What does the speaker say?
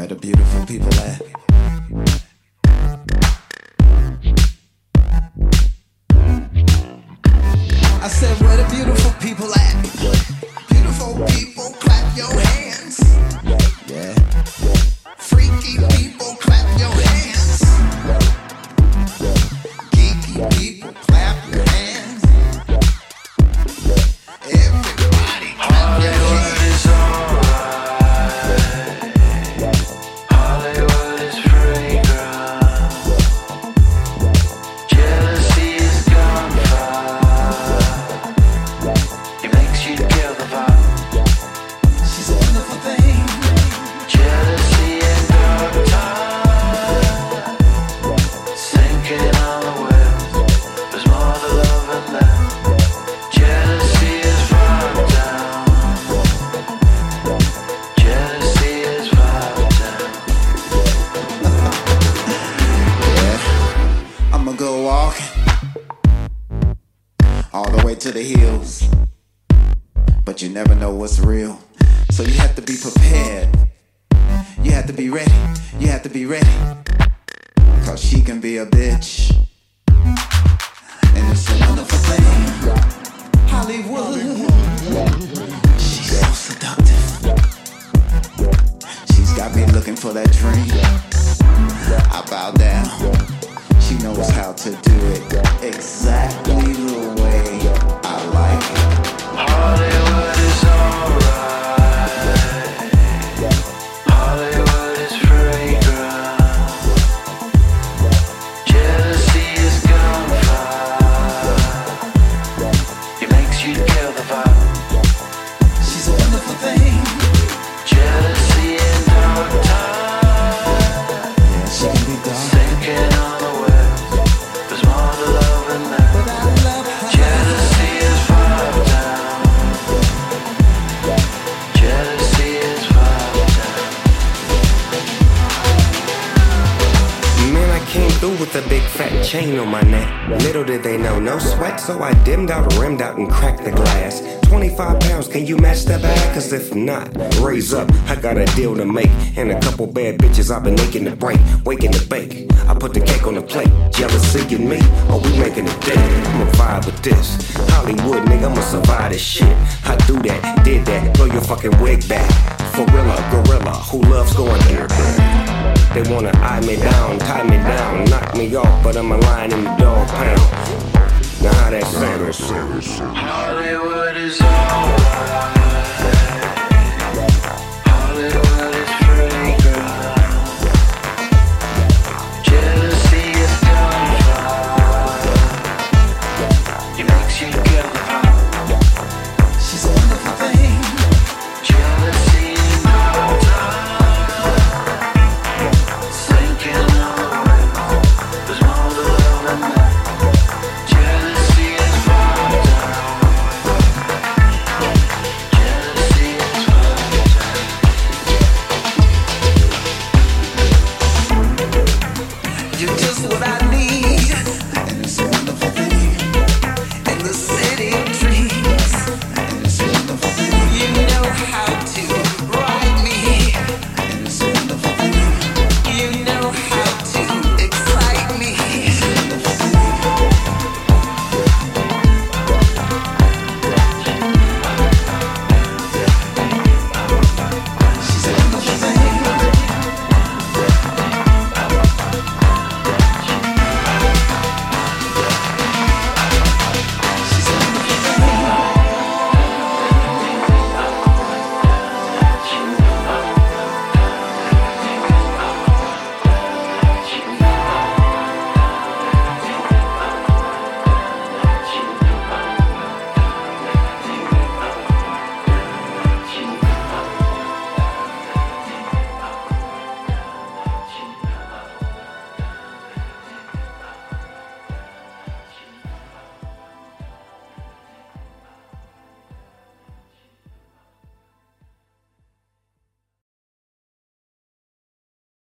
the beautiful people at? I said, where the beautiful people at? Beautiful people, clap your hands. Yeah. Freaky people, clap your hands. Geeky people, clap your hands. Everybody, clap your hands. Hollywood is fragrant. Jealousy is gunfire. It makes you kill the vibe. She's a wonderful thing. Jealousy and dark time. Sinking on the web. There's more to love than that. Jealousy is vibe down. Jealousy is vibe down. Yeah, I'ma go walking all the way to the hills, but you never know what's real. So you have to be prepared. You have to be ready. You have to be ready. Cause she can be a bitch. And it's a wonderful thing. Hollywood. She's so seductive. She's got me looking for that dream. I bow down. She knows how to do it exactly the way I like it. Hollywood is alright. Hollywood is fragrant. Jealousy is gunfire. It makes you kill the vibe. She's a wonderful thing. Jealousy and dark time. Yeah, she can be dark, Sinking on the web. There's more to love than that. but I love her. Jealousy is vibe down. Jealousy is vibe down. Man, I came through with a big fat chain on my neck. Little did they know, no sweat, so I dimmed out, rimmed out, and cracked the glass. 25 pounds, can you match that bag? Cause if not, raise up, I got a deal to make. And a couple bad bitches I've been making the break, waking the bake. I put the cake on the plate, jealousy and me, or we making it dead. I'ma vibe with this, Hollywood nigga, I'ma survive this shit. I do that, did that, throw your fucking wig back. Gorilla, gorilla, who loves going there? They wanna eye me down, tie me down, knock me off, but I'm a lion in the dog pound. Now how that sound? Hollywood is alright. Hollywood is fragrant. Jealousy is gunfire. It makes you kill the vibe. She's a wonderful thing. Jealousy and dark time. Sinking on the web. There's more to love than that.